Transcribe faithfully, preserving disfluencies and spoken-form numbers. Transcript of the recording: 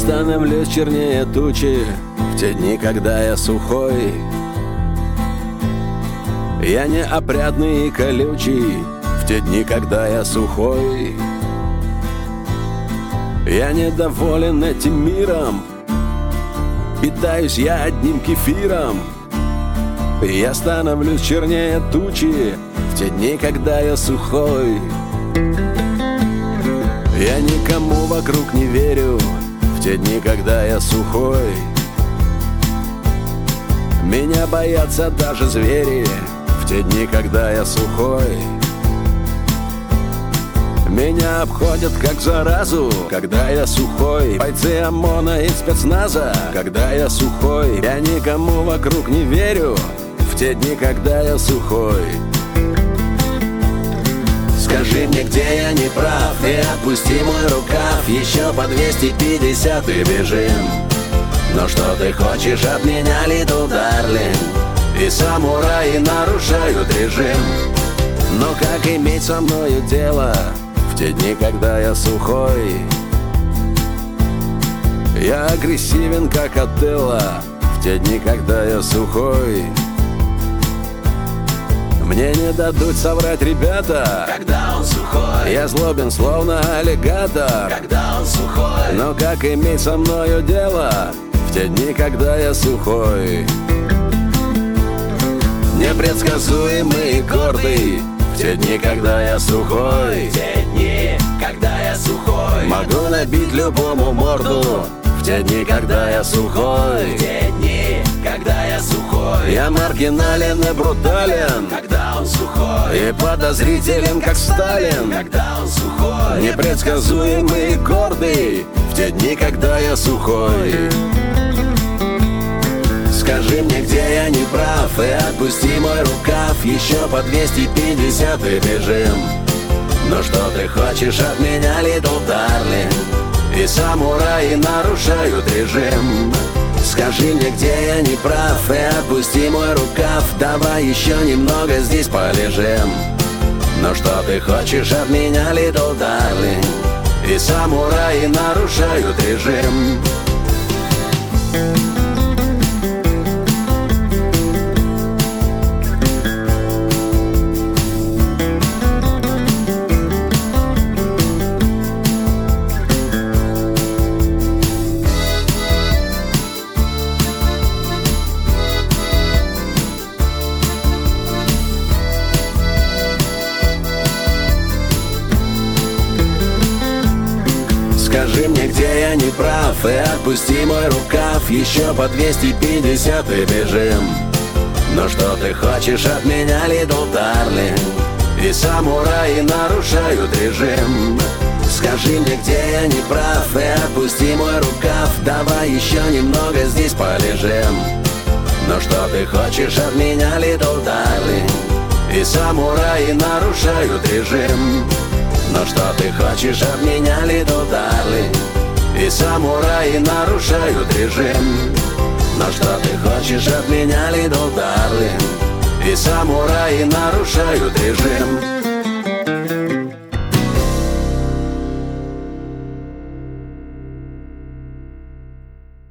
становлюсь чернее тучи в те дни, когда я сухой. Я неопрятный и колючий в те дни, когда я сухой. Я недоволен этим миром, питаюсь я одним кефиром. Я становлюсь чернее тучи в те дни, когда я сухой. Я никому вокруг не верю в те дни, когда я сухой. Меня боятся даже звери в те дни, когда я сухой. Меня обходят как заразу, когда я сухой. Бойцы ОМОНа и спецназа, когда я сухой. Я никому вокруг не верю в те дни, когда я сухой. Скажи мне, где я не прав, и отпусти мой рукав. Еще по двести пятьдесят и бежим. Но что ты хочешь от меня, Little Darling? И самураи нарушают режим. Но как иметь со мною дело в те дни, когда я сухой? Я агрессивен, как Отелло в те дни, когда я сухой. Мне не дадут соврать ребята, когда он сухой. Я злобен, словно аллигатор, когда он сухой. Но как иметь со мною дело в те дни, когда я сухой? Непредсказуемый и гордый в те дни, когда я сухой. В те дни, когда я сухой. Могу набить любому морду в те дни, когда я сухой. В те дни, когда я сухой. Я маргинален и брутален, когда он сухой. И подозрителен, как Сталин, когда он сухой. Непредсказуемый и гордый в те дни, когда я сухой. Скажи мне, где я не прав, и отпусти мой рукав. Еще по двести пятьдесят и бежим. Но что ты хочешь от меня, Little Darling? И самураи нарушают режим. Скажи мне, где я не прав, и отпусти мой рукав. Давай еще немного здесь полежим. Но что ты хочешь от меня, Little Darling? И самураи нарушают режим. Скажи мне, где я не прав, и отпусти мой рукав. Еще по двести пятьдесят и бежим. Но что ты хочешь от меня, Little Darling? И самураи нарушают режим. Скажи мне, где я не прав, и отпусти мой рукав. Давай еще немного здесь полежим. Но что ты хочешь от меня, Little Darling? И самураи нарушают режим. Но что ты хочешь от меня, Little Darling? И самураи нарушают режим. Но что ты хочешь от меня, Little Darling? И самураи нарушают режим.